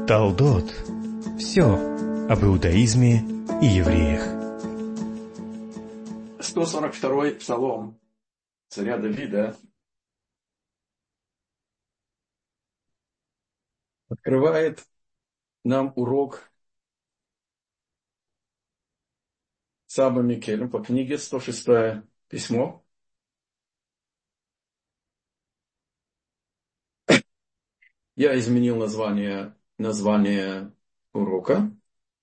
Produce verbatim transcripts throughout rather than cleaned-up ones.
Талдот. Все об иудаизме и евреях. сто сорок второй псалом царя Давида открывает нам урок Саба Микелем по книге сто шестое письмо. Я изменил название, название урока.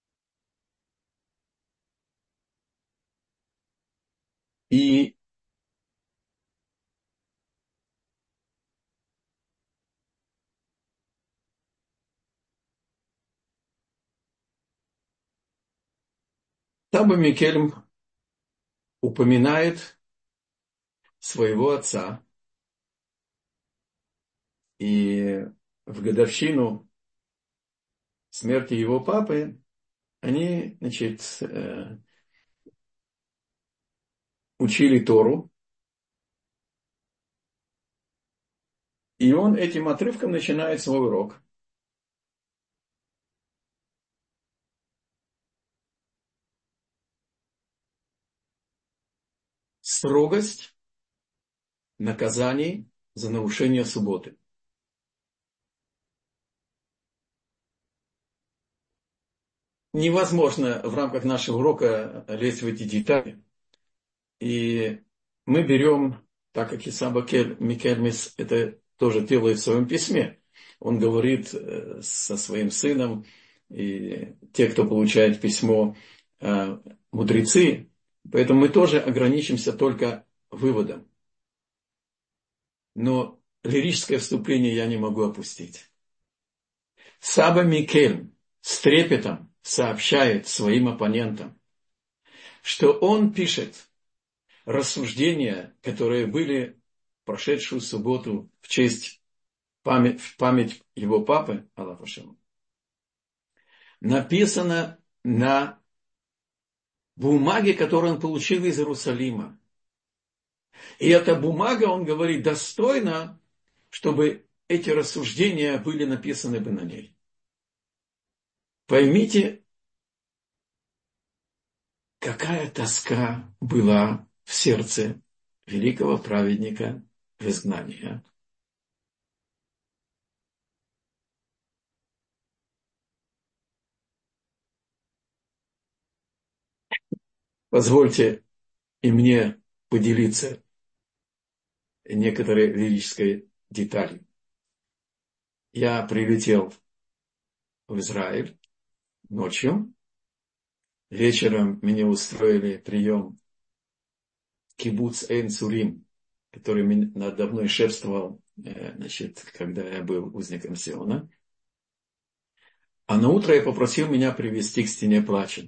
И Саба Микелем упоминает своего отца. И в годовщину смерти его папы они, значит, учили Тору. И он этим отрывком начинает свой урок. Строгость наказаний за нарушение субботы. Невозможно в рамках нашего урока лезть в эти детали. И мы берем, так как Саба Микельмис это тоже делает в своем письме, он говорит со своим сыном, и те, кто получает письмо, мудрецы, поэтому мы тоже ограничимся только выводом. Но лирическое вступление я не могу опустить. Саба Микельм с трепетом сообщает своим оппонентам, что он пишет рассуждения, которые были в прошедшую субботу в честь память, в память его папы, Аллах Ашем, написано на бумаге, которую он получил из Иерусалима. И эта бумага, он говорит, достойна, чтобы эти рассуждения были написаны бы на ней. Поймите, какая тоска была в сердце великого праведника в изгнании. Позвольте и мне поделиться некоторой лирической деталью. Я прилетел в Израиль ночью. Вечером меня устроили прием кибуц Эйн-Цурим, который надо мной шефствовал, значит, когда я был узником Сиона. А на утро я попросил меня привести к стене плача.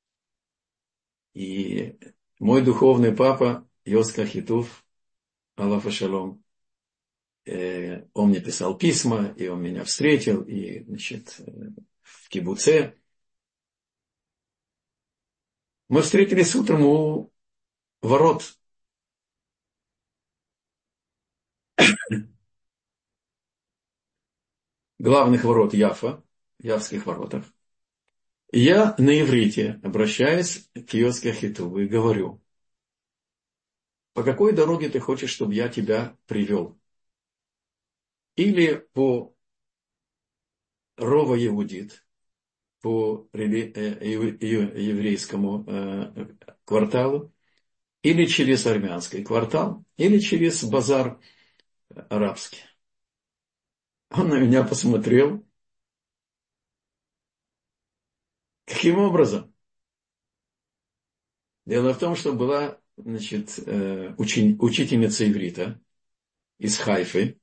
И мой духовный папа Йоска Хитув, Аллах Шалом, он мне писал письма, и он меня встретил, и, значит, в кибуце. Мы встретились утром у ворот. Главных ворот Яфа, Явских воротах. И я на иврите обращаюсь к Йоске Хитуву и говорю: по какой дороге ты хочешь, чтобы я тебя привел? Или по Рова Иудит, по еврейскому кварталу, или через армянский квартал, или через базар арабский. Он на меня посмотрел. Каким образом? Дело в том, что была, значит, учень, учительница иврита из Хайфы,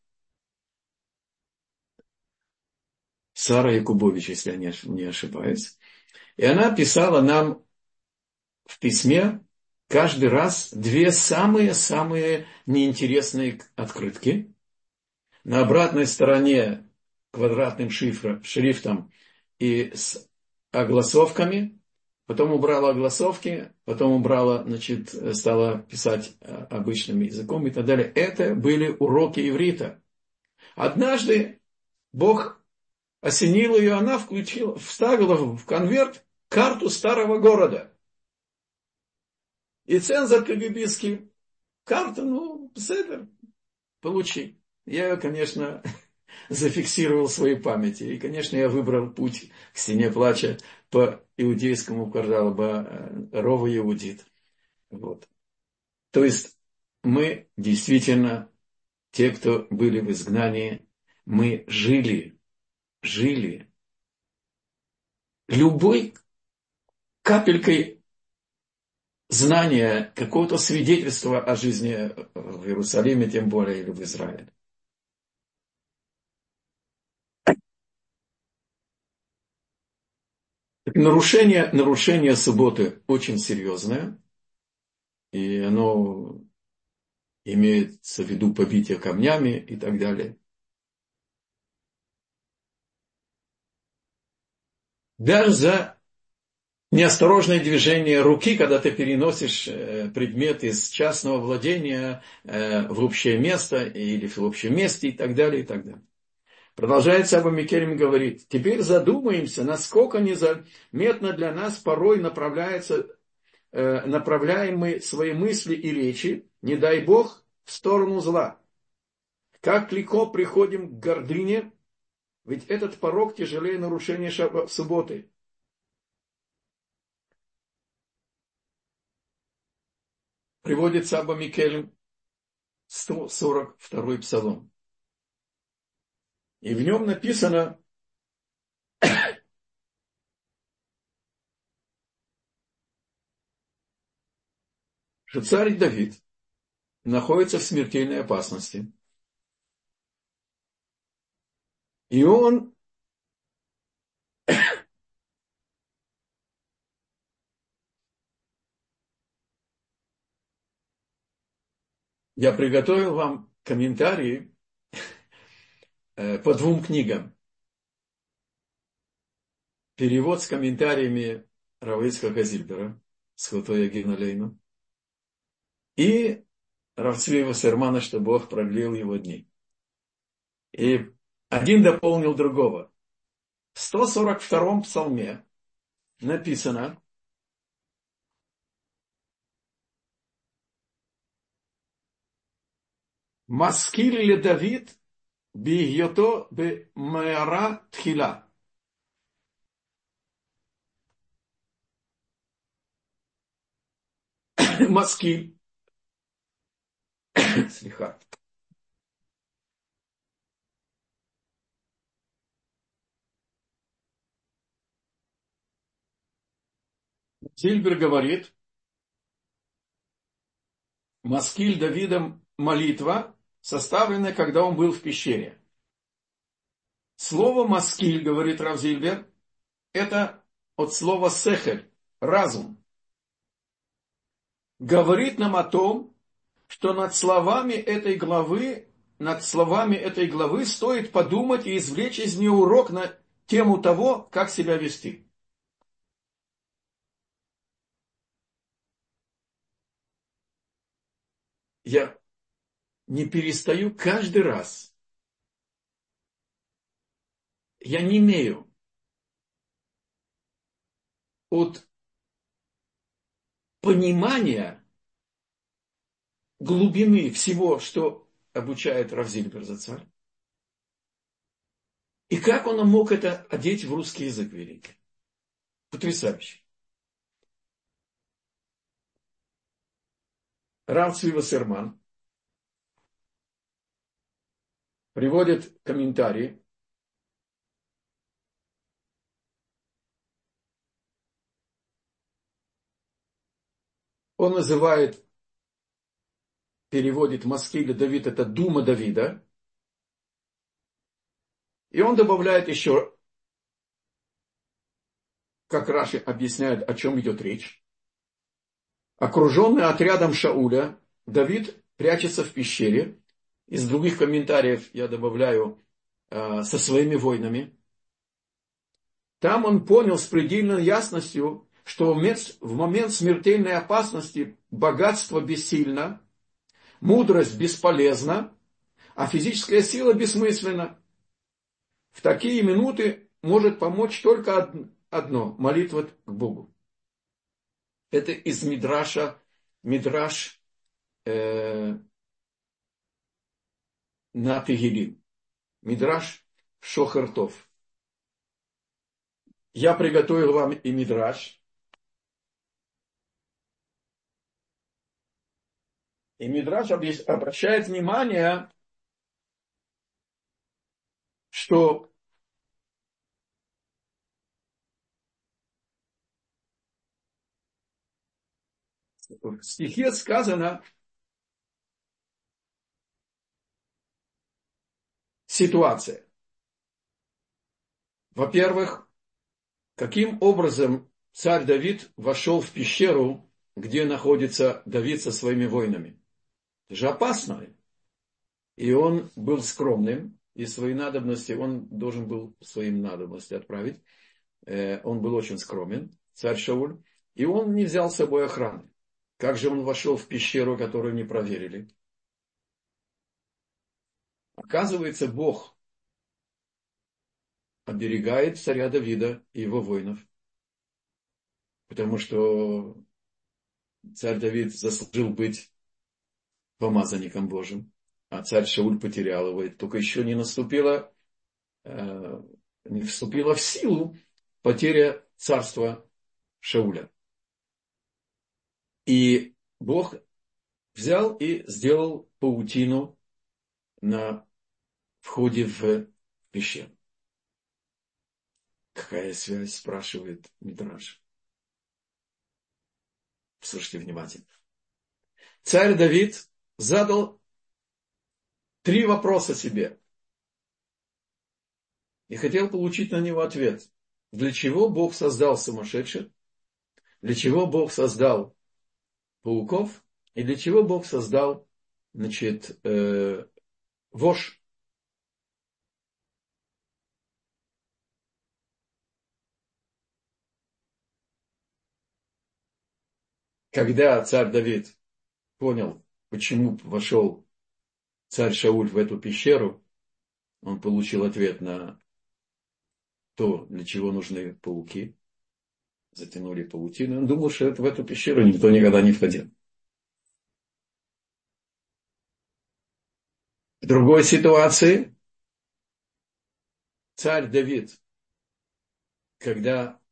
Сара Якубович, если я не ошибаюсь. И она писала нам в письме каждый раз две самые-самые неинтересные открытки. На обратной стороне квадратным шифром, шрифтом и с огласовками. Потом убрала огласовки, потом убрала, значит, стала писать обычным языком и так далее. Это были уроки иврита. Однажды Бог осенило ее, она включила, вставила в конверт карту старого города. И цензор КГБистский, карта, ну, седер, получи. Я ее, конечно, зафиксировал в своей памяти. И, конечно, я выбрал путь к стене плача по иудейскому кварталу, по Рова Иудит. Вот. То есть мы действительно, те, кто были в изгнании, мы жили, жили любой капелькой знания, какого-то свидетельства о жизни в Иерусалиме, тем более, или в Израиле. Нарушение, нарушение субботы очень серьезное, и оно имеется в виду побитие камнями и так далее. Даже за неосторожное движение руки, когда ты переносишь предмет из частного владения в общее место или в общем месте и так далее, и так далее. Продолжается Абба Микелем говорит, теперь задумаемся, насколько незаметно для нас порой направляется, направляем мы свои мысли и речи, не дай Бог, в сторону зла. Как легко приходим к гордыне, ведь этот порок тяжелее нарушения шаббата, субботы. Приводится Абба Микелем, сто сорок второй псалом. И в нем написано, что царь Давид находится в смертельной опасности. И он я приготовил вам комментарии по двум книгам. Перевод с комментариями Рава Ицхака Зильбера, Схутой Ягин Алейну, и Рав Цви Вассермана, что Бог продлил его дни. И один дополнил другого. В сто сорок втором псалме написано, «Маскиль ле Давид бигьото бе мэара тхила». Маскиль. Слиха. Зильбер говорит, Маскиль Давидом молитва, составленная, когда он был в пещере. Слово маскиль, говорит Рав Зильбер, это от слова сехель, разум. Говорит нам о том, что над словами этой главы, над словами этой главы стоит подумать и извлечь из нее урок на тему того, как себя вести. Я не перестаю каждый раз. Я не имею от понимания глубины всего, что обучает Рав Зильбер Зацаль. И как он мог это одеть в русский язык великий? Потрясающе. Рав Цви Вассерман приводит комментарий. Он называет, переводит Маскиля Давид, это дума Давида. И он добавляет еще, как Раши объясняет, о чем идет речь. Окруженный отрядом Шауля, Давид прячется в пещере. Из других комментариев я добавляю э, со своими воинами. Там он понял с предельной ясностью, что в момент смертельной опасности богатство бессильно, мудрость бесполезна, а физическая сила бессмысленна. в такие минуты может помочь только одно – молитва к Богу. Это из Мидраша, Мидраш э, на Тегилим. Мидраш Шохартов. Я приготовил вам и Мидраш. И Мидраш обращает внимание, что в стихе сказано ситуация. Во-первых, каким образом царь Давид вошел в пещеру, где находится Давид со своими воинами? Это же опасно. И он был скромным, и свои надобности он должен был своим надобности отправить. Он был очень скромен, царь Шауль, и он не взял с собой охраны. Как же он вошел в пещеру, которую не проверили? Оказывается, Бог оберегает царя Давида и его воинов, потому что царь Давид заслужил быть помазанником Божьим, а царь Шауль потерял его, и только еще не наступила, э, не вступила в силу потеря царства Шауля. И Бог взял и сделал паутину на входе в пещеру. Какая связь, спрашивает Мидраш. Слушайте внимательно. Царь Давид задал три вопроса себе. И хотел получить на него ответ. Для чего Бог создал сумасшедших? Для чего Бог создал пауков? И для чего Бог создал, значит, э, вошь? Когда царь Давид понял, почему вошел царь Шауль в эту пещеру, он получил ответ на то, для чего нужны пауки. Затянули паутину. Он думал, что это в эту пещеру никто никогда не входил. В другой ситуации царь Давид, когда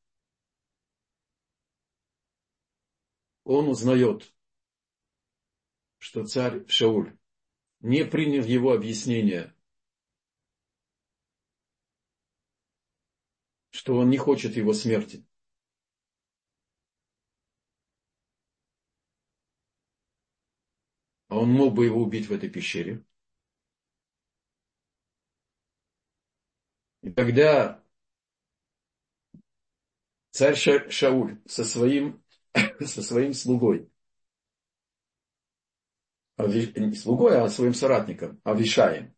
он узнает, что царь Шауль не принял его объяснение, что он не хочет его смерти, а он мог бы его убить в этой пещере. И тогда царь Ша- Шауль со своим, со своим слугой, Ави, не слугой, а своим соратником, Авишаем,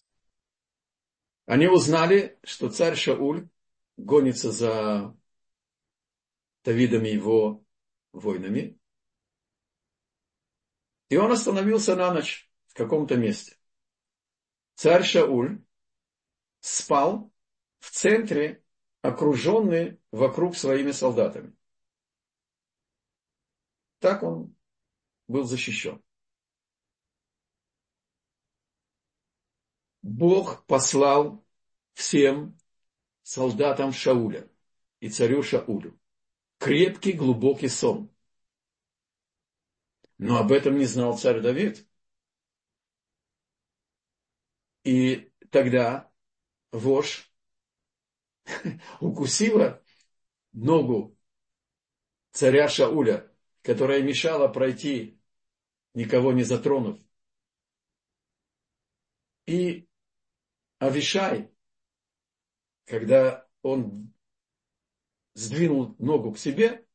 они узнали, что царь Шауль гонится за Давидом и его воинами. И он остановился на ночь в каком-то месте. Царь Шауль спал в центре, окруженный вокруг своими солдатами. Так он был защищен. Бог послал всем солдатам Шауля и царю Шаулю крепкий глубокий сон. Но об этом не знал царь Давид. И тогда вошь укусила ногу царя Шауля, которая мешала пройти, никого не затронув. И Авишай, когда он сдвинул ногу к себе,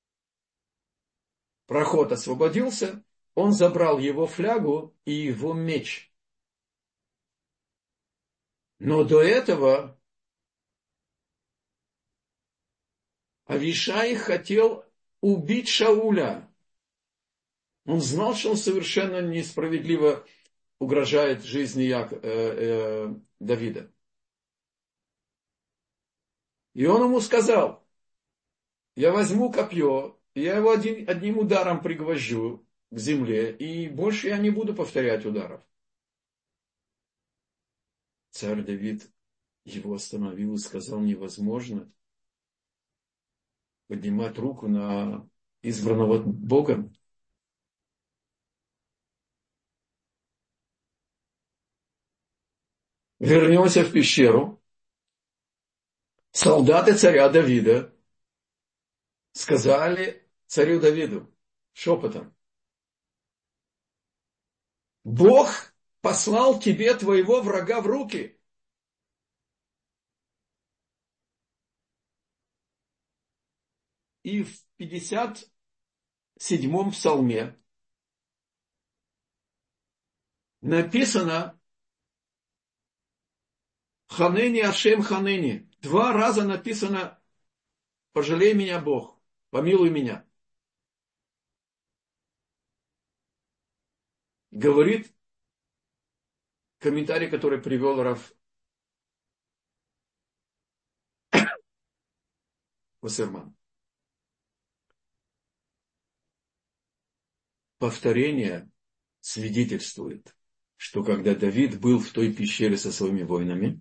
проход освободился, он забрал его флягу и его меч. Но до этого Авишай хотел убить Шауля. Он знал, что он совершенно несправедливо угрожает жизни Як... э, э, Давида. И он ему сказал: я возьму копье, и я его один, одним ударом пригвожу к земле, и больше я не буду повторять ударов. Царь Давид его остановил и сказал: невозможно поднимать руку на избранного Богом. Вернемся в пещеру. Солдаты царя Давида сказали царю Давиду шепотом: Бог послал тебе твоего врага в руки. И в пятьдесят седьмом псалме написано Ханени Ашем Ханени. Два раза написано: пожалей меня, Бог, помилуй меня. Говорит комментарий, который привел Рав Вассерман. Повторение свидетельствует, что когда Давид был в той пещере со своими воинами,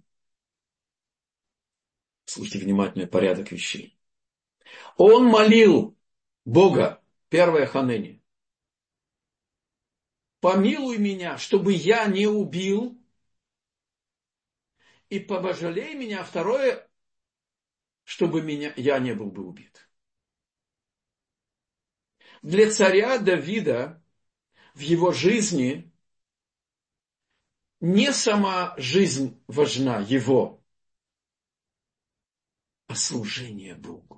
слушайте внимательно порядок вещей, он молил Бога, первое Ханени: помилуй меня, чтобы я не убил, и пожалей меня, второе, чтобы меня, я не был бы убит. Для царя Давида в его жизни не сама жизнь важна его, а служение Богу.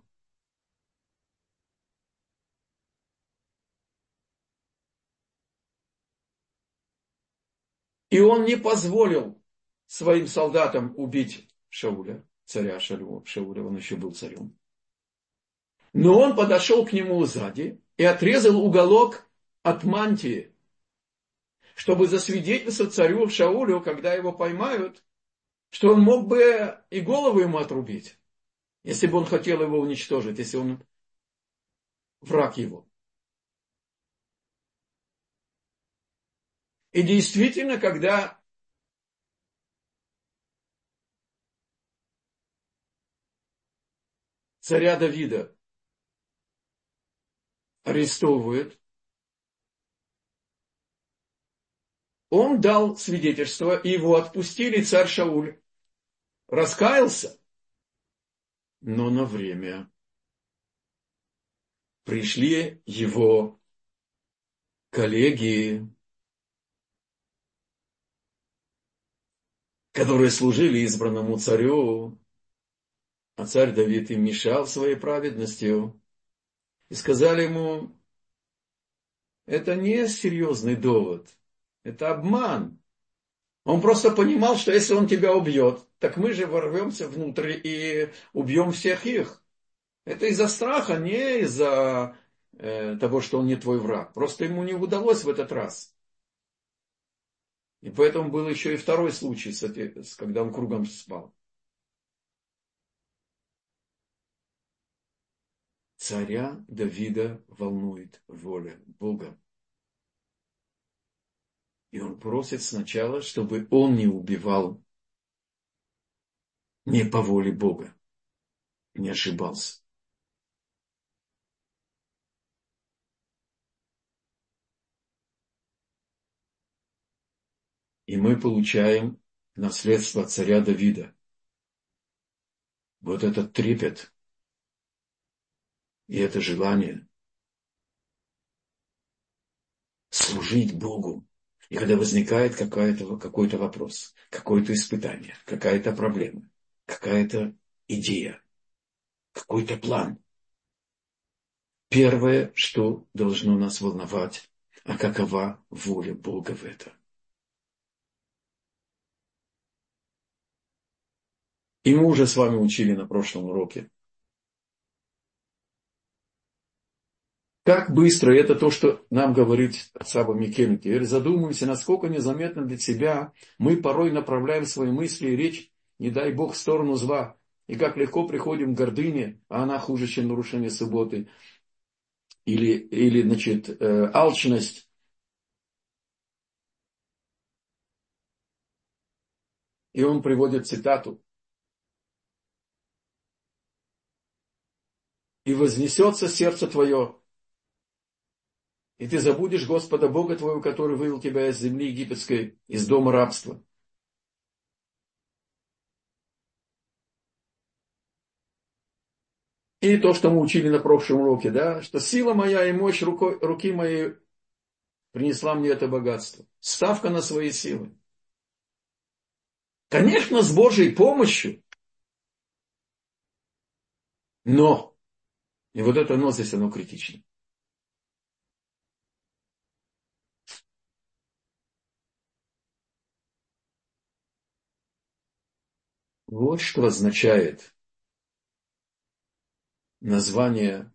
И он не позволил своим солдатам убить Шауля, царя Шауля, он еще был царем. Но он подошел к нему сзади и отрезал уголок от мантии, чтобы засвидетельствовать царю Шаулю, когда его поймают, что он мог бы и голову ему отрубить, если бы он хотел его уничтожить, если он враг его. И действительно, когда царя Давида арестовывают, он дал свидетельство, и его отпустили. Царь Шауль раскаялся, но на время. Пришли его коллеги, которые служили избранному царю, а царь Давид им мешал своей праведностью, и сказали ему: это не серьезный довод, это обман. Он просто понимал, что если он тебя убьет, так мы же ворвемся внутрь и убьем всех их. Это из-за страха, не из-за э, того, что он не твой враг. Просто ему не удалось в этот раз. И поэтому был еще и второй случай, когда он кругом спал. Царя Давида волнует воля Бога. И он просит сначала, чтобы он не убивал не по воле Бога, не ошибался. И мы получаем наследство царя Давида. Вот этот трепет и это желание служить Богу. И когда возникает какой-то, какой-то вопрос, какое-то испытание, какая-то проблема, какая-то идея, какой-то план, первое, что должно нас волновать, а какова воля Бога в этом. И мы уже с вами учили на прошлом уроке, как быстро, это то, что нам говорит Саба Микель. Теперь задумаемся, насколько незаметно для себя мы порой направляем свои мысли и речь, не дай Бог, в сторону зла. и как легко приходим к гордыне, а она хуже, чем нарушение субботы, или, или значит, э, алчность. И он приводит цитату. «И вознесется сердце твое, и ты забудешь Господа Бога твоего, который вывел тебя из земли египетской, из дома рабства». И то, что мы учили на прошлом уроке, да, что сила моя и мощь рукой, руки моей принесла мне это богатство. Ставка на свои силы. Конечно, с Божьей помощью, но, и вот это но здесь оно критично. Вот что означает название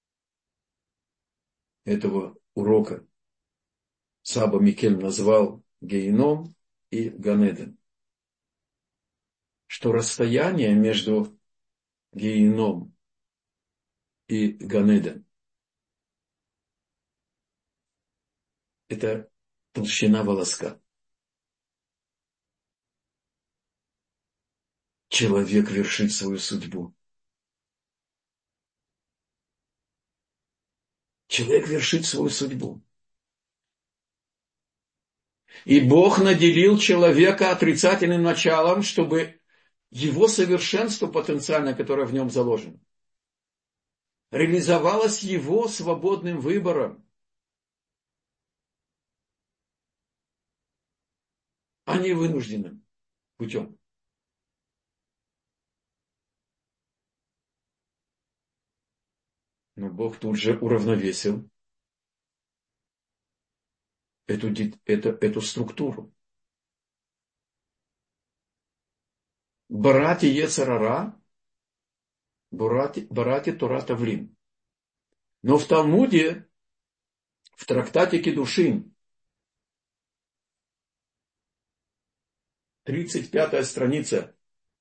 этого урока. Саба Микель назвал Геином и Ганеден. Что расстояние между Геином и Ганеден – это толщина волоска. Человек вершит свою судьбу. Человек вершит свою судьбу. И Бог наделил человека отрицательным началом, чтобы его совершенство потенциальное, которое в нем заложено, реализовалось его свободным выбором, а не вынужденным путем. Но Бог тут же уравновесил эту, эту, эту структуру. Барати Ецарара, Барати, барати Тора Тавлин. Но в Талмуде, в трактате Кедушин, тридцать пятая страница,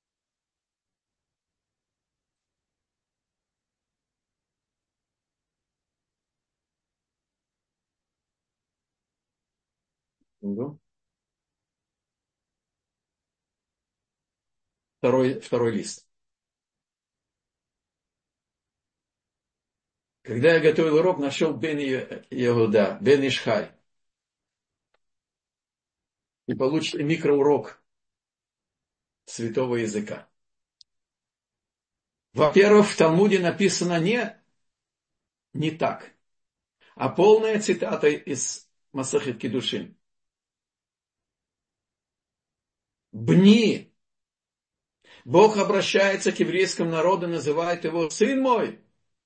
второй, второй лист. Когда я готовил урок, нашел Бен Иуда, Бен Ишхай. И получите микроурок святого языка. Во-первых, в Талмуде написано не, не так, а полная цитата из Масахет Кедушин. Бни. Бог обращается к еврейскому народу, называет его сын мой.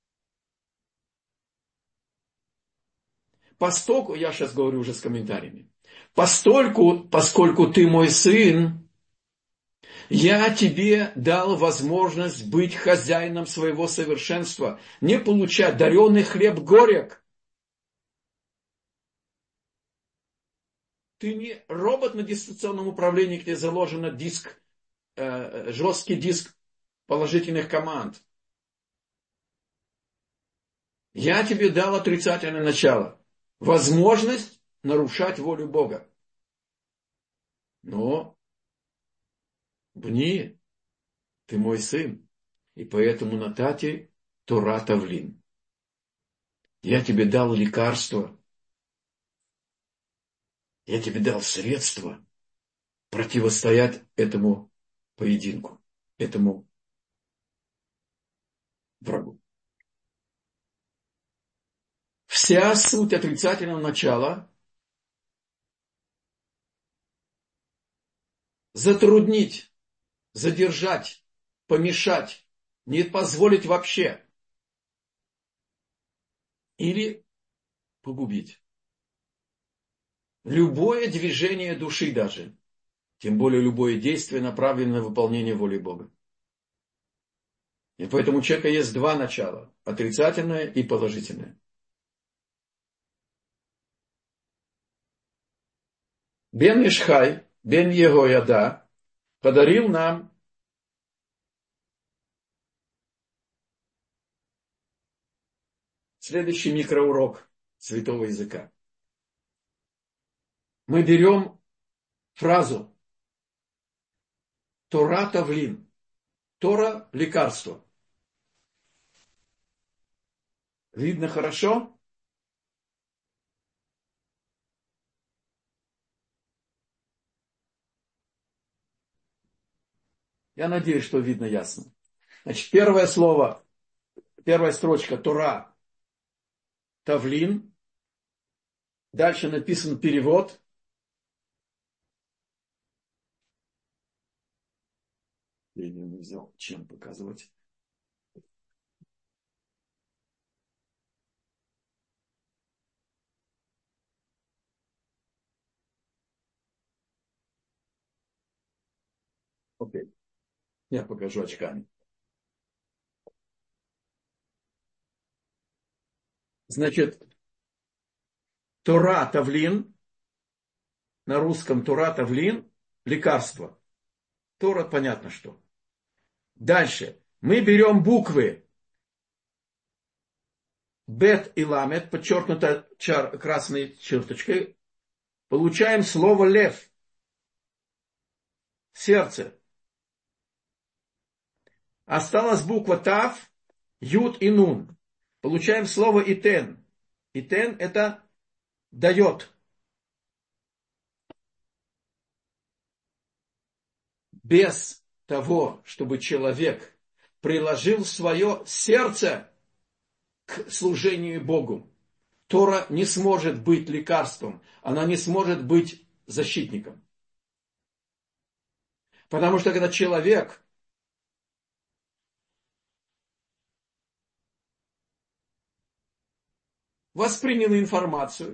Поскольку, я сейчас говорю уже с комментариями, постольку, поскольку ты мой сын, я тебе дал возможность быть хозяином своего совершенства, не получать даренный хлеб горек. Ты не робот на дистанционном управлении, где заложен диск, э, жесткий диск положительных команд. Я тебе дал отрицательное начало. Возможность нарушать волю Бога. Но, Бни, ты мой сын, и поэтому натати Тора Тавлин. Я тебе дал лекарство, я тебе дал средства противостоять этому поединку, этому врагу. Вся суть отрицательного начала затруднить, задержать, помешать, не позволить вообще или погубить. Любое движение души даже, тем более любое действие, направленное на выполнение воли Бога. И поэтому у человека есть два начала, отрицательное и положительное. Бен Ишхай, Бен Егояда подарил нам Следующий микроурок святого языка. Мы берем фразу Тора Тавлин. Тора – лекарство. Видно хорошо? Я надеюсь, что видно ясно. Значит, первое слово, первая строчка Тора Тавлин. Дальше написан перевод. Я не взял, чем показывать. Окей. Я покажу очками. Значит, Тора Тавлин, на русском Тора Тавлин, лекарство. Тора, понятно что. Дальше. Мы берем буквы Бет и Ламет, подчеркнуто чар, красной черточкой. Получаем слово лев. Сердце. Осталась буква Тав, Юд и Нун. Получаем слово Итен. Итен это дает. Без того, чтобы человек приложил свое сердце к служению Богу, Тора не сможет быть лекарством, она не сможет быть защитником. Потому что когда человек воспринял информацию,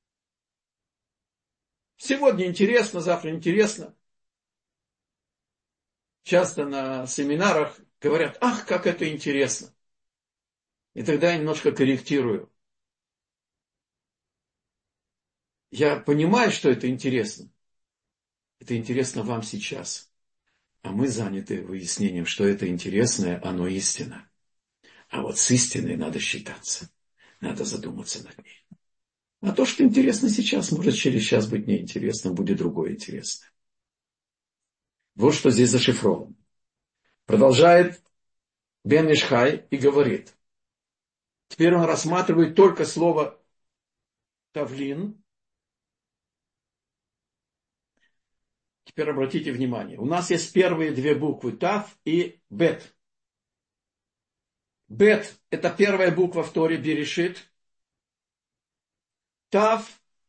сегодня интересно, завтра интересно, часто на семинарах говорят, ах, как это интересно. И тогда я немножко корректирую. Я понимаю, что это интересно. Это интересно вам сейчас. А мы заняты выяснением, что это интересное, оно истина. А вот с истиной надо считаться. Надо задуматься над ней. А то, что интересно сейчас, может через час быть неинтересно, будет другое интересное. Вот что здесь зашифровано. Продолжает Бен Ишхай и говорит. Теперь он рассматривает только слово Тавлин. Теперь обратите внимание. У нас есть первые две буквы Тав и Бет. Бет – это первая буква в Торе Берешит. Тав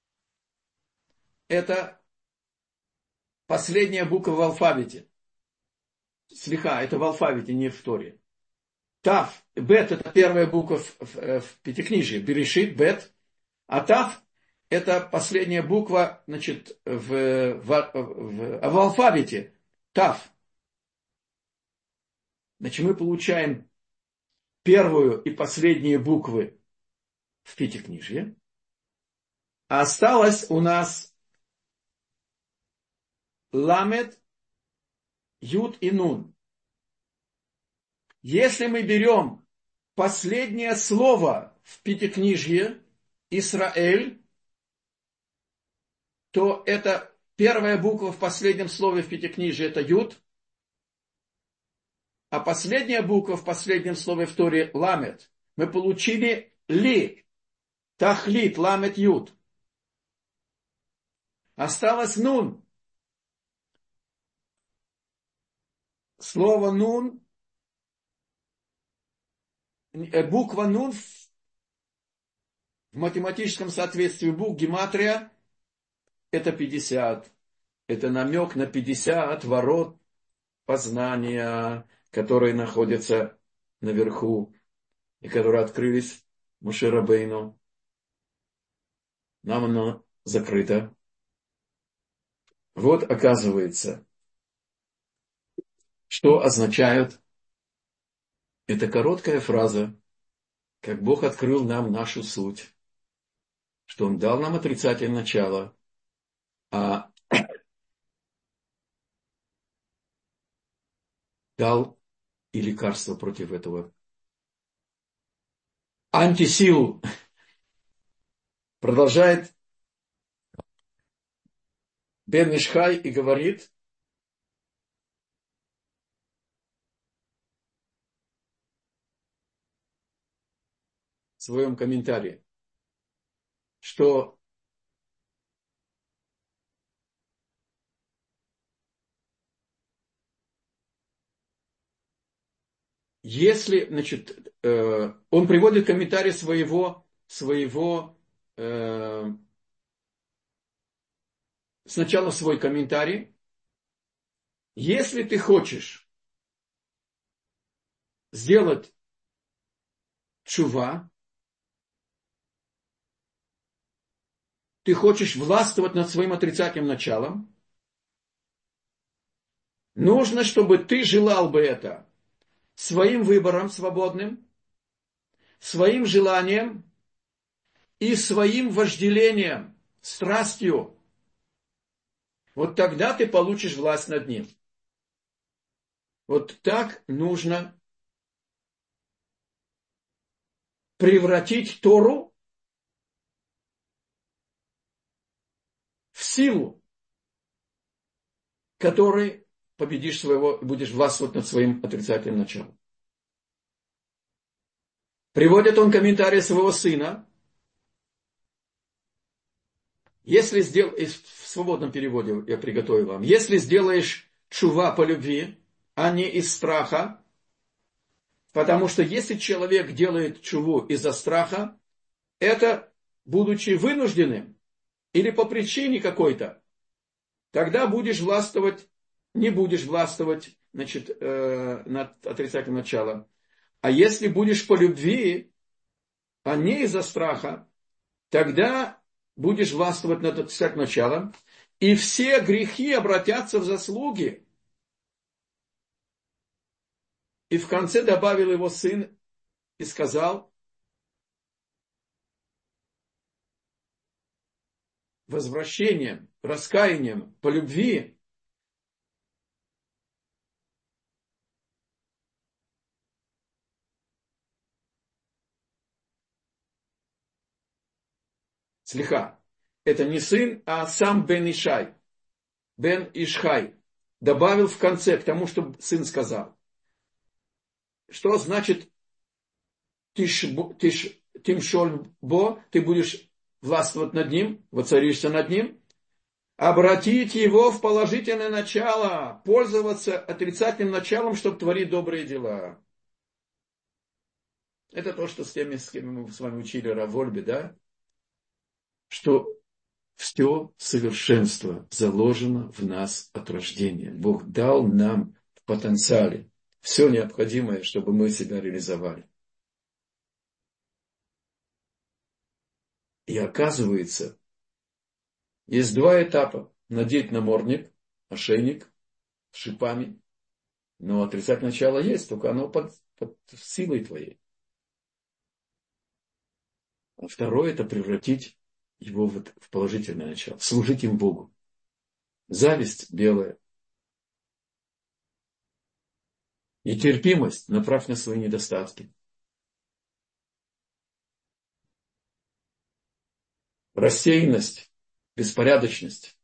– это последняя буква в алфавите. Слиха – это в алфавите, не в Торе. Тав, Бет – это первая буква в, в, в Пятикнижии. Берешит, Бет. А Тав – это последняя буква, значит, в, в, в, в алфавите. Тав. Значит, мы получаем первую и последние буквы в Пятикнижье. А осталось у нас Ламет, Юд и Нун. Если мы берем последнее слово в Пятикнижье, Исраэль, то это первая буква в последнем слове в Пятикнижье, это Юд, а последняя буква в последнем слове в Торе Ламет. Мы получили Ли, Тахлит, Ламет, Юд. Осталось Нун. Слово Нун, буква Нун в математическом соответствии букв гематрия это пятьдесят. Это намек на пятьдесят ворот познания, которые находятся наверху и которые открылись Моше Рабейну. Нам оно закрыто. Вот оказывается, что означает эта короткая фраза, как Бог открыл нам нашу суть, что Он дал нам отрицательное начало, а дал и лекарство против этого антисилу. Продолжает Бен Ишхай и говорит, в своем комментарии, что если, значит, э, он приводит комментарий своего, своего э, сначала свой комментарий. Если ты хочешь сделать чува, ты хочешь властвовать над своим отрицательным началом, нужно, чтобы ты желал бы это своим выбором свободным, своим желанием и своим вожделением, страстью. Вот тогда ты получишь власть над ним. Вот так нужно превратить Тору в силу, которой победишь своего, будешь властвовать над своим отрицательным началом. Приводит он комментарий своего сына. Если сделаешь, в свободном переводе я приготовил вам, если сделаешь чува по любви, а не из страха, потому что если человек делает чуву из-за страха, это будучи вынужденным или по причине какой-то, тогда будешь властвовать, не будешь властвовать, значит, э, над отрицательным началом. А если будешь по любви, а не из-за страха, тогда будешь властвовать над отрицательным началом, и все грехи обратятся в заслуги. И в конце добавил его сын и сказал, возвращением, раскаянием, по любви слиха. Это не сын, а сам Бен Ишай. Бен Ишхай добавил в конце к тому, что сын сказал. Что значит тишбо, тиш, тимшольбо, ты будешь властвовать над ним, воцаришься над ним, обратить его в положительное начало, пользоваться отрицательным началом, чтобы творить добрые дела. Это то, что с теми, с кем мы с вами учили Равольбе, да? Что все совершенство заложено в нас от рождения. Бог дал нам в потенциале все необходимое, чтобы мы себя реализовали. И оказывается, есть два этапа. Надеть намордник, ошейник с шипами. Но отрицательное начало есть, только оно под, под силой твоей. А второе это превратить его в, в положительное начало. Служить им Богу. Зависть белая. И терпимость направь на свои недостатки. Рассеянность, беспорядочность.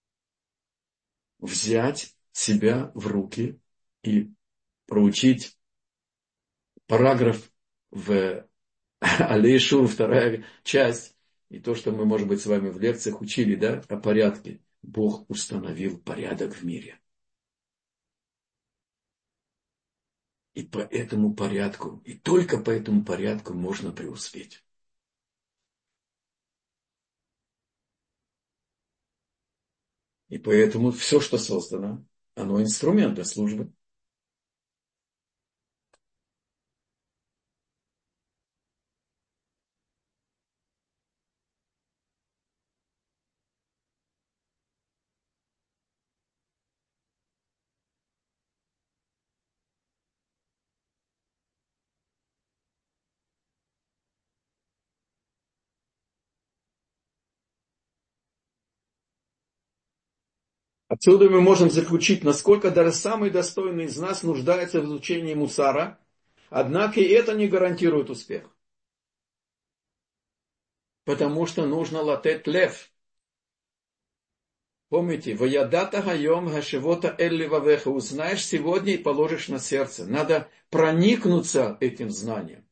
Взять себя в руки и проучить параграф в Алей-Шур, вторая часть, и то, что мы, может быть, с вами в лекциях учили, да, о порядке. Бог установил порядок в мире. И по этому порядку, и только по этому порядку можно преуспеть. И поэтому все, что создано, оно инструмент для службы. Отсюда мы можем заключить, насколько даже самый достойный из нас нуждается в изучении мусара, однако и это не гарантирует успех. потому что нужно латет лев. Помните, «Ваядата гайом гашевота элли вавеха» узнаешь сегодня и положишь на сердце. Надо проникнуться этим знанием.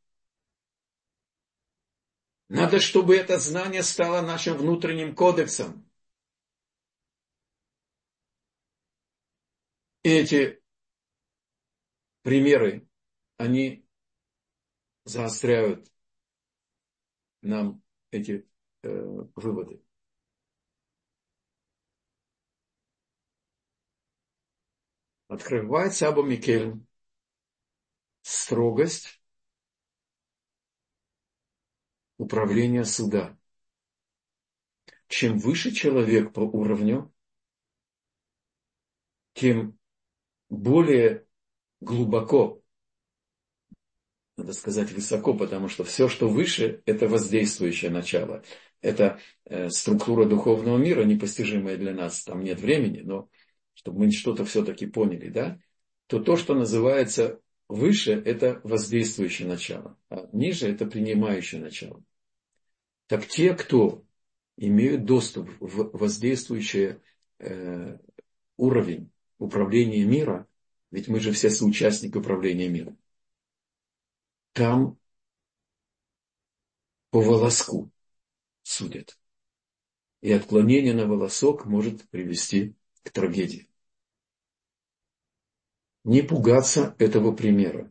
Надо, чтобы это знание стало нашим внутренним кодексом. И эти примеры, они заостряют нам эти э, выводы. Открывает Саба Микель строгость управления суда. Чем выше человек по уровню, тем более глубоко, надо сказать высоко, потому что все, что выше, это воздействующее начало. Это э, структура духовного мира, непостижимая для нас, там нет времени, но чтобы мы что-то все-таки поняли, да, то то, что называется выше, это воздействующее начало, а ниже это принимающее начало. Так те, кто имеют доступ в воздействующий э, уровень управления мира, ведь мы же все соучастники управления миром, там по волоску судят. И отклонение на волосок может привести к трагедии. Не пугаться этого примера.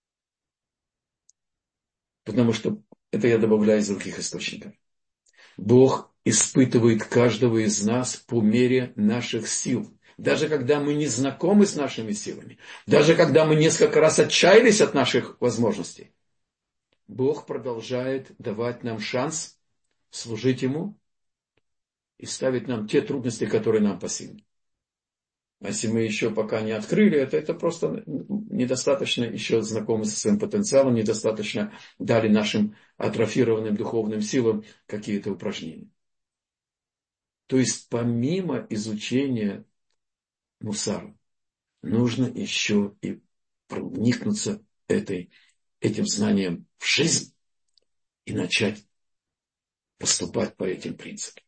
Потому что это я добавляю из других источников. Бог испытывает каждого из нас по мере наших сил. Даже когда мы не знакомы с нашими силами. Даже когда мы несколько раз отчаялись от наших возможностей. Бог продолжает давать нам шанс служить Ему и ставить нам те трудности, которые нам по силам. А если мы еще пока не открыли это, это просто недостаточно еще знакомы со своим потенциалом, недостаточно дали нашим атрофированным духовным силам какие-то упражнения. То есть помимо изучения мусара, нужно еще и проникнуться этой, этим знанием в жизнь и начать поступать по этим принципам.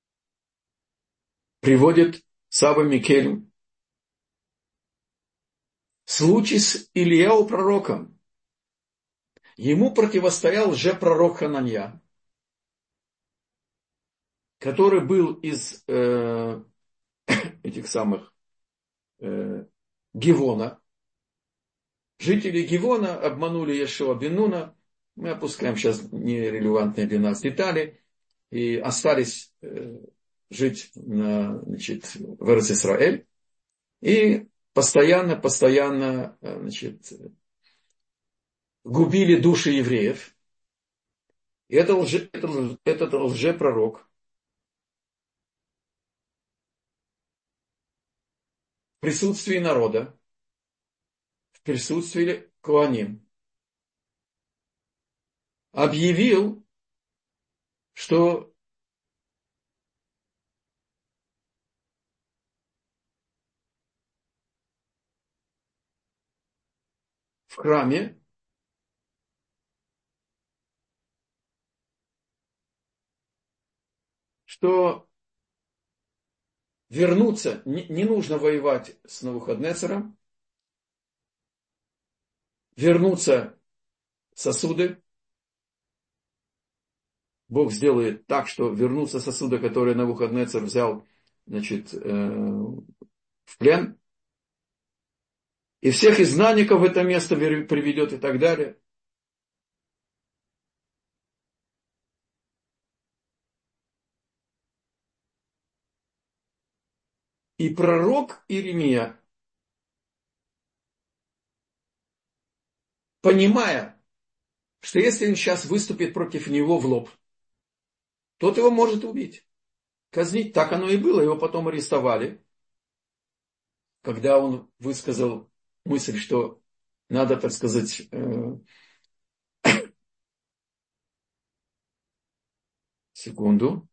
Приводит Саба Микель случай с Ильяу пророком. Ему противостоял лжепророк Хананья, который был из э, этих самых э, Гивона. Жители Гивона обманули Йешуа бен Нуна. Мы опускаем сейчас нерелевантные для нас детали. И остались э, жить на, значит, в Эрец-Исраэль. И постоянно, постоянно значит, губили души евреев. И это лже, это, этот лжепророк в присутствии народа, в присутствии коаним, объявил, что в храме что вернуться, не, не нужно воевать с Навуходнецером, вернутся сосуды, Бог сделает так, что вернутся сосуды, которые Навуходнецер взял, значит, э, в плен, и всех изгнанников в это место приведет и так далее. И пророк Иеремия, понимая, что если он сейчас выступит против него в лоб, тот его может убить, казнить. Так оно и было. Его потом арестовали, когда он высказал мысль, что надо, так сказать, э, секунду.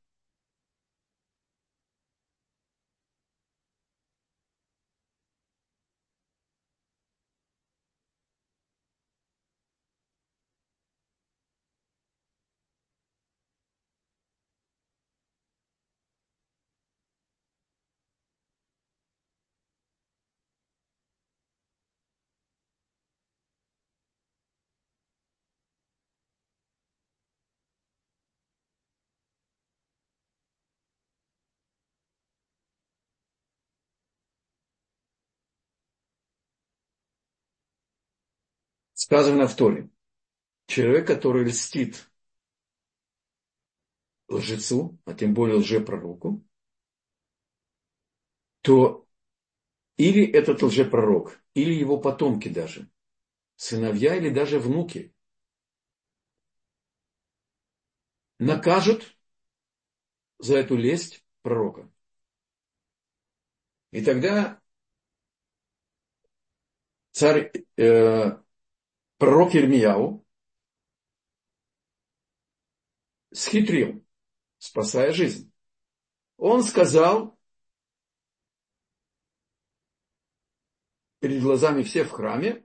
Сказано в Торе, человек, который льстит лжецу, а тем более лжепророку, то или этот лжепророк, или его потомки даже, сыновья или даже внуки, накажут за эту лесть пророка. И тогда царь, э, пророк Ирмияу схитрил, спасая жизнь. Он сказал перед глазами всех в храме: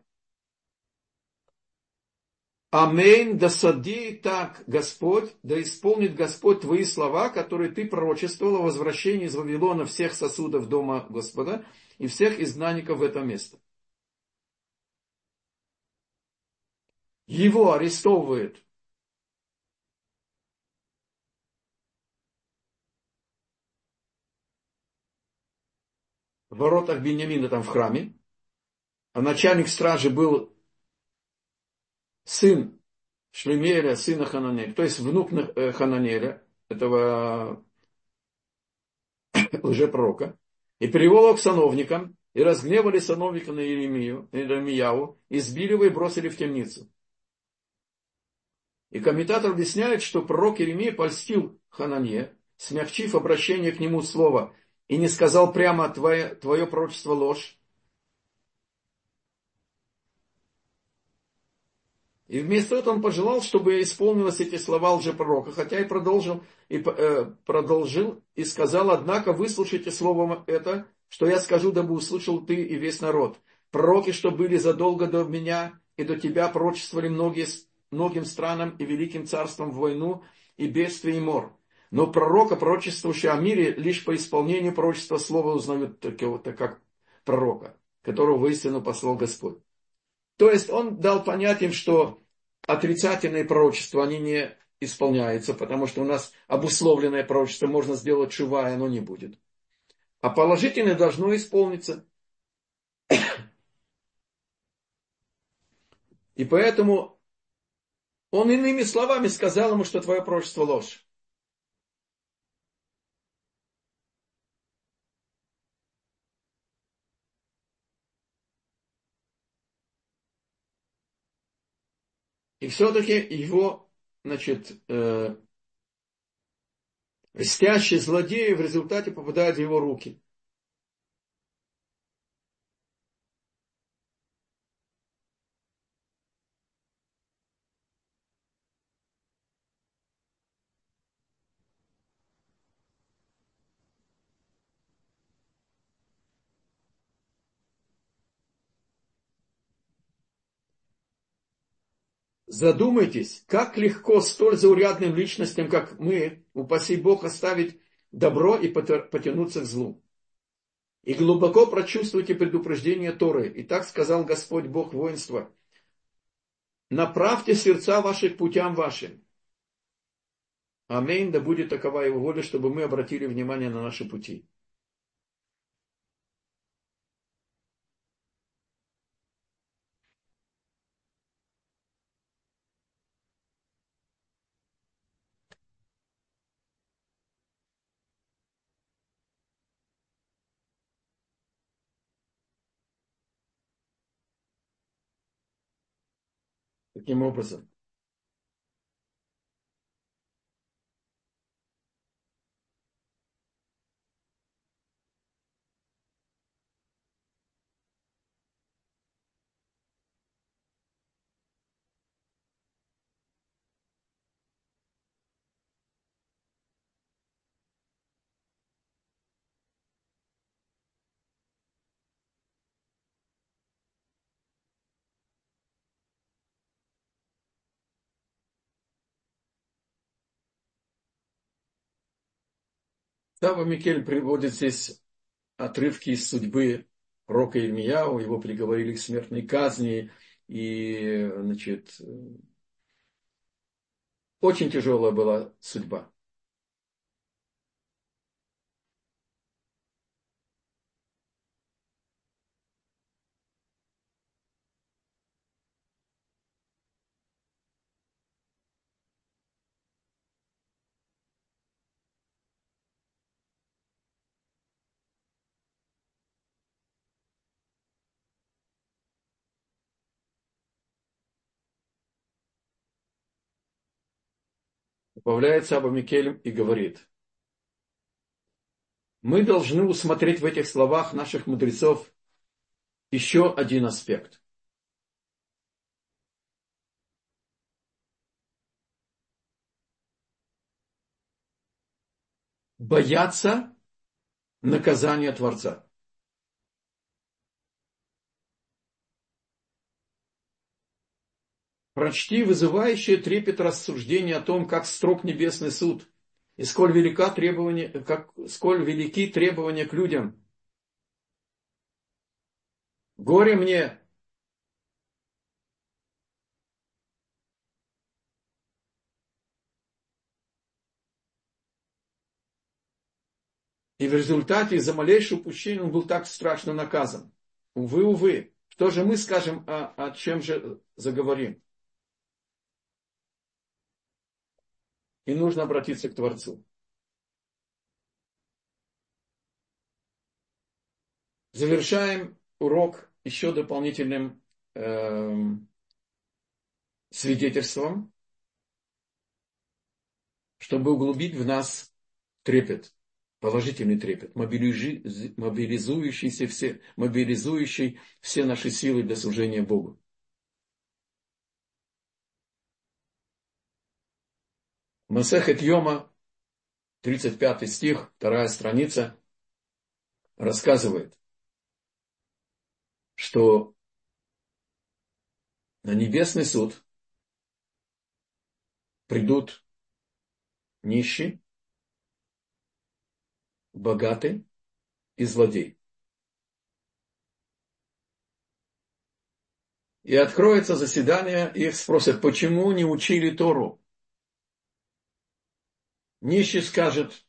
Амейн, да сади так Господь, да исполнит Господь твои слова, которые ты пророчествовал о возвращении из Вавилона всех сосудов дома Господа и всех изгнанников в это место. Его арестовывают в воротах Беньямина, там в храме, а начальник стражи был сын Шлемеля, сына Хананеля, то есть внук Хананеля, этого лжепророка, и привел его к сановникам, и разгневали сановника на Иеремию, Иеремияу, избили его и бросили в темницу. И комментатор объясняет, что пророк Иеремия польстил Ханане, смягчив обращение к нему слова, и не сказал прямо: твое, твое пророчество ложь. И вместо этого он пожелал, чтобы исполнилось эти слова лжепророка, хотя и продолжил, и э, продолжил и сказал: однако выслушайте словом это, что я скажу, дабы услышал ты и весь народ. Пророки, что были задолго до меня и до тебя, пророчествовали многие, многим странам и великим царствам в войну и бедствие и мор. Но пророка, пророчествующего о мире, лишь по исполнению пророчества слова узнают такого-то, как пророка, которого воистину послал Господь. То есть он дал понять им, что отрицательные пророчества, они не исполняются, потому что у нас обусловленное пророчество можно сделать шува, и оно не будет. А положительное должно исполниться. И поэтому он иными словами сказал ему, что твое пророчество ложь. И все-таки его, значит, э, льстящие злодеи в результате попадают в его руки. Задумайтесь, как легко столь заурядным личностям, как мы, упаси Бог, оставить добро и потянуться к злу. И глубоко прочувствуйте предупреждение Торы. И так сказал Господь Бог воинства: направьте сердца ваши к путям вашим. Аминь, да будет такова его воля, чтобы мы обратили внимание на наши пути. Таким образом, Сава Микель приводит здесь отрывки из судьбы пророка Ирмияу. Его приговорили к смертной казни. И, значит, очень тяжелая была судьба. Появляется Аба Микель и говорит: мы должны усмотреть в этих словах наших мудрецов еще один аспект. Бояться наказания Творца. Прочти вызывающее трепет рассуждение о том, как строг небесный суд, и сколь велика требование, как, сколь велики требования к людям. Горе мне, и в результате из-за малейшего упущения он был так страшно наказан. Увы, увы. Что же мы скажем, о, о чем же заговорим? И нужно обратиться к Творцу. Завершаем урок еще дополнительным э, свидетельством, чтобы углубить в нас трепет, положительный трепет, мобилизующийся все, мобилизующий все наши силы для служения Богу. Масехет Йома, тридцать пятый стих, вторая страница, рассказывает, что на небесный суд придут нищий, богатый и злодей. И откроется заседание, и их спросят, почему не учили Тору? Нищий скажет: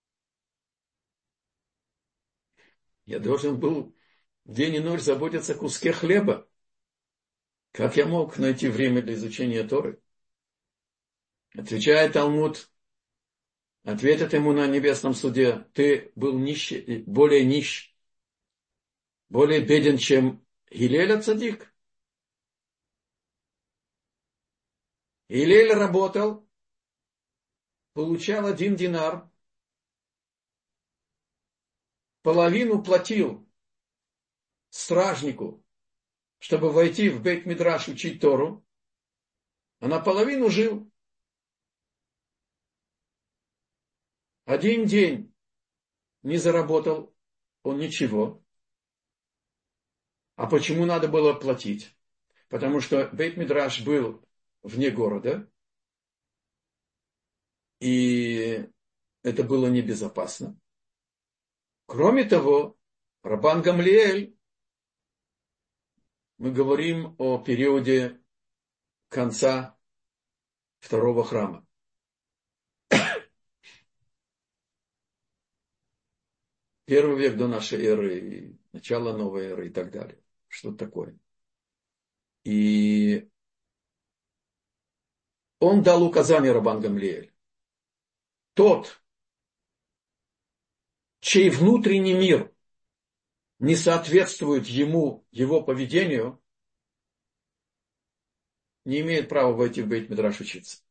я должен был день и ночь заботиться о куске хлеба. Как я мог найти время для изучения Торы? Отвечает Талмуд, ответит ему на небесном суде: ты был нищий, более нищ, более беден, чем Гилель ацадик. Гилель работал, получал один динар, половину платил стражнику, чтобы войти в Бейт-Мидраш учить Тору, а наполовину жил. Один день не заработал он ничего. А почему надо было платить? Потому что Бейт-Мидраш был вне города, и это было небезопасно. Кроме того, Рабан Гамлиэль, мы говорим о периоде конца второго храма. Первый век до нашей эры, начало новой эры и так далее. Что такое? И он дал указание Рабан Гамлиэль. Тот, чей внутренний мир не соответствует ему, его поведению, не имеет права войти в Бейт-Мидраш учиться.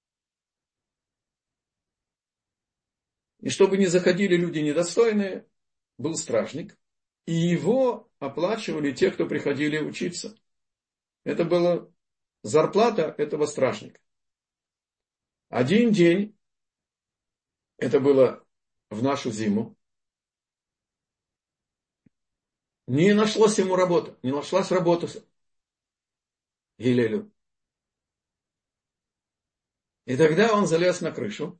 И чтобы не заходили люди недостойные, был стражник, и его оплачивали те, кто приходили учиться. Это была зарплата этого стражника. Один день, это было в нашу зиму, не нашлась ему работа, не нашлась работа Гилелю. И тогда он залез на крышу,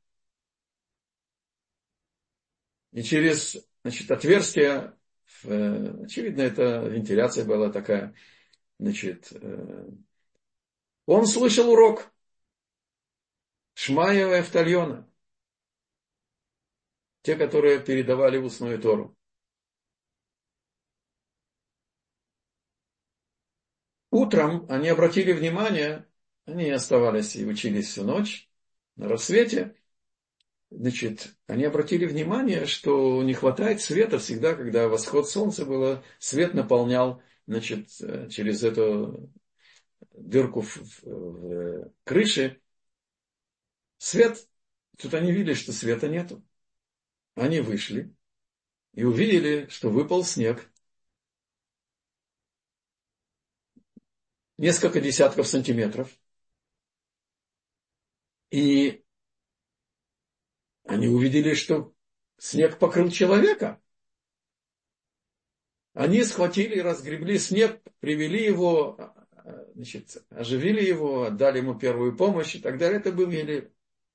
и через, значит, отверстие, очевидно, это вентиляция была такая, значит, он слышал урок Шмая и Эфтальона, те, которые передавали устную Тору. Утром они обратили внимание, они оставались и учились всю ночь, на рассвете, значит, они обратили внимание, что не хватает света всегда, когда восход солнца было, свет наполнял, значит, через эту дырку в, в, в крыше, Свет, тут они видели, что света нету. Они вышли и увидели, что выпал снег. Несколько десятков сантиметров. И они увидели, что снег покрыл человека. Они схватили и разгребли снег, привели его, значит, оживили его, отдали ему первую помощь и так далее. Это был еле.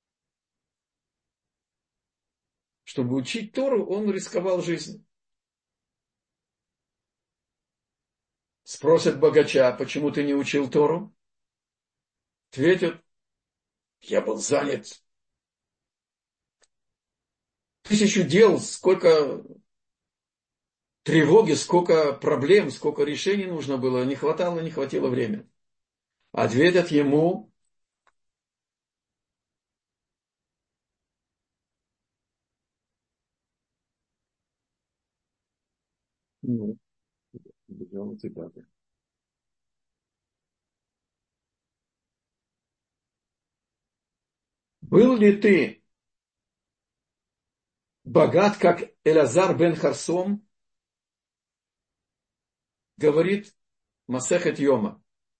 Чтобы учить Тору, он рисковал жизнью. Спросят богача, почему ты не учил Тору? Ответят, я был занят. Тысячу дел, сколько тревоги, сколько проблем, сколько решений нужно было, не хватало, не хватило времени. Ответят ему, ну, был ли ты богат, как Элазар бен Харсом, говорит Масехет Йома.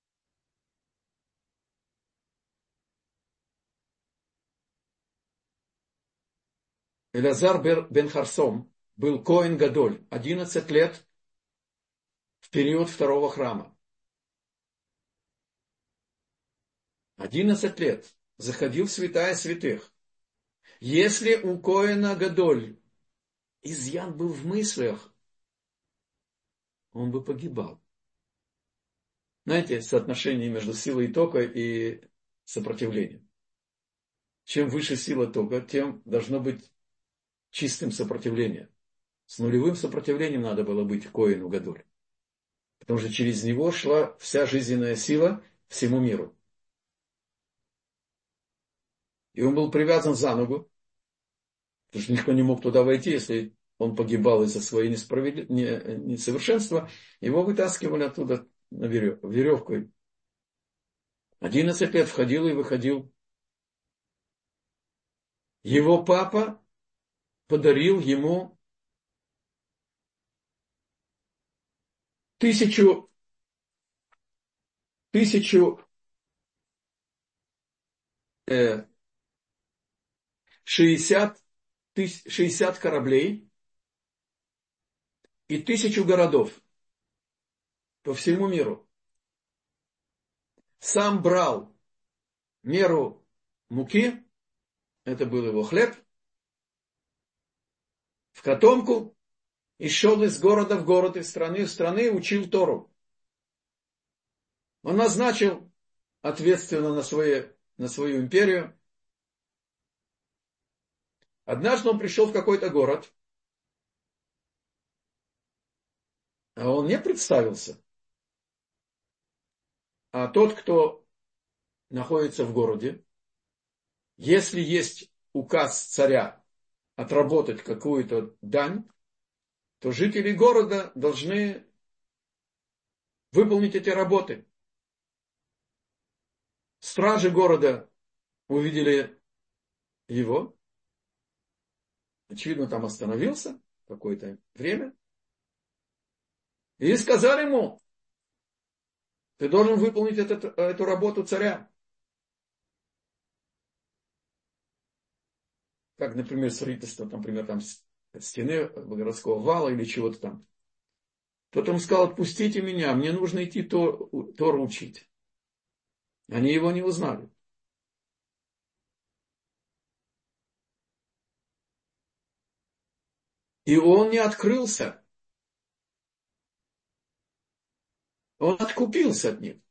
Элазар бен Харсом был Коэн Гадоль, одиннадцать лет в период второго храма. одиннадцать лет заходил в святая святых. Если у Коэна Гадоль изъян был в мыслях, он бы погибал. Знаете, соотношение между силой тока и сопротивлением. Чем выше сила тока, тем должно быть чистым сопротивление. С нулевым сопротивлением надо было быть Коэну Гадоль. Потому что через него шла вся жизненная сила всему миру. И он был привязан за ногу, потому что никто не мог туда войти, если он погибал из-за своей несправедли... несовершенства. Его вытаскивали оттуда на верев... веревкой. одиннадцать лет входил и выходил. Его папа подарил ему тысячу, тысячу э, шестьдесят, тысяч, шестьдесят кораблей и тысячу городов по всему миру. Сам брал меру муки, это был его хлеб, в котомку и шел из города в город, из страны в страны и учил Тору. Он назначил ответственно на, свои, на свою империю. Однажды он пришел в какой-то город, а он не представился. А тот, кто находится в городе, если есть указ царя отработать какую-то дань, то жители города должны выполнить эти работы. Стражи города увидели его. Очевидно, там остановился какое-то время. И сказали ему, ты должен выполнить этот, эту работу царя. Как, например, строительство, например, там, стены городского вала или чего-то там. Тот ему сказал, отпустите меня, мне нужно идти Тор, Тору учить. Они его не узнали. И он не открылся. Он откупился от них.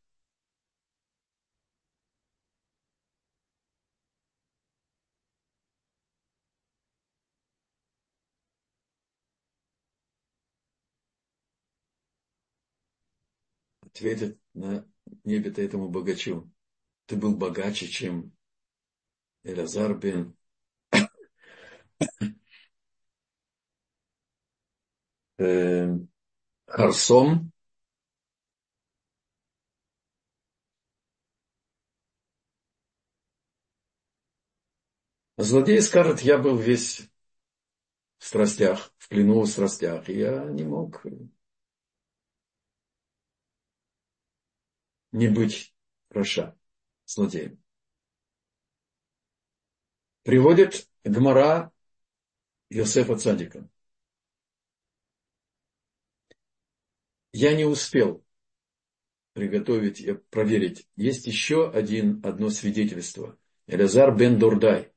Ответит на небе-то этому богачу. Ты был богаче, чем Элазар бен э, Харсом. злодей скажет, я был весь в страстях, в плену в страстях, и я не мог не быть раша, злодеем. Приводит Гмара Йосефа Цадика. Я не успел приготовить и проверить. Есть еще один, одно свидетельство. Элязар бен Дурдай,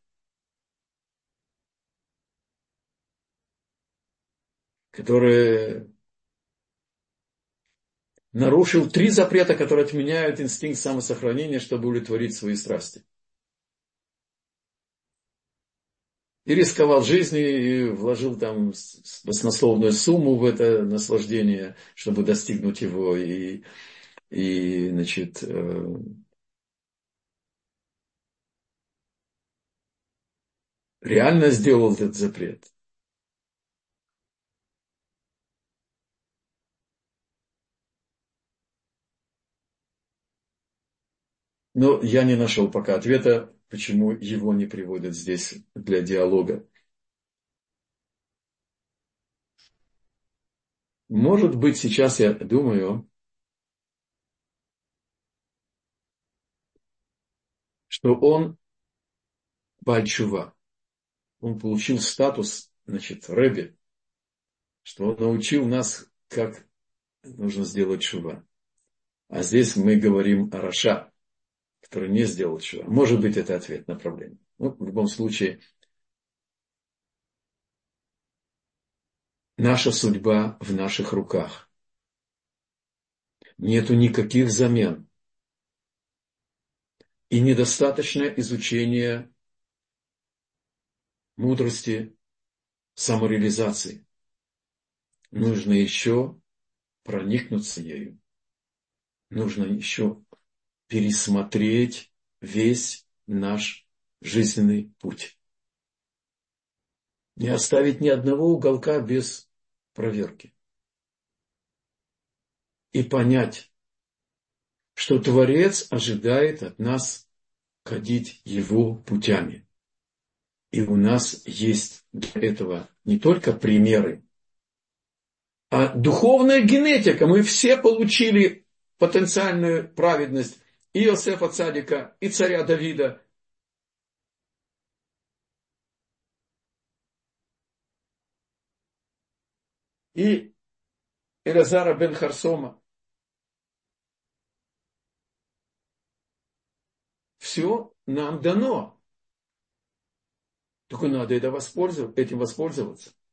который нарушил три запрета, которые отменяют инстинкт самосохранения, чтобы удовлетворить свои страсти. И рисковал жизнью, и вложил там баснословную сумму в это наслаждение, чтобы достигнуть его. И, и значит, реально сделал этот запрет. Но я не нашел пока ответа, почему его не приводят здесь для диалога. Может быть, сейчас я думаю, что он Баль-Чува. Он получил статус, значит, Ребе, что он научил нас, как нужно сделать чува. А здесь мы говорим о Раша, который не сделал чува. Может быть, это ответ на проблему. Ну, в любом случае, наша судьба в наших руках. Нету никаких замен. И недостаточно изучения мудрости самореализации. Нужно еще проникнуться ею. Нужно еще пересмотреть весь наш жизненный путь. Не оставить ни одного уголка без проверки. И понять, что Творец ожидает от нас ходить Его путями. И у нас есть для этого не только примеры, а духовная генетика. Мы все получили потенциальную праведность и Йосефа Цадика, и царя Давида. И Элязара бен Харсома. Все нам дано. Только надо это воспользоваться, этим воспользоваться.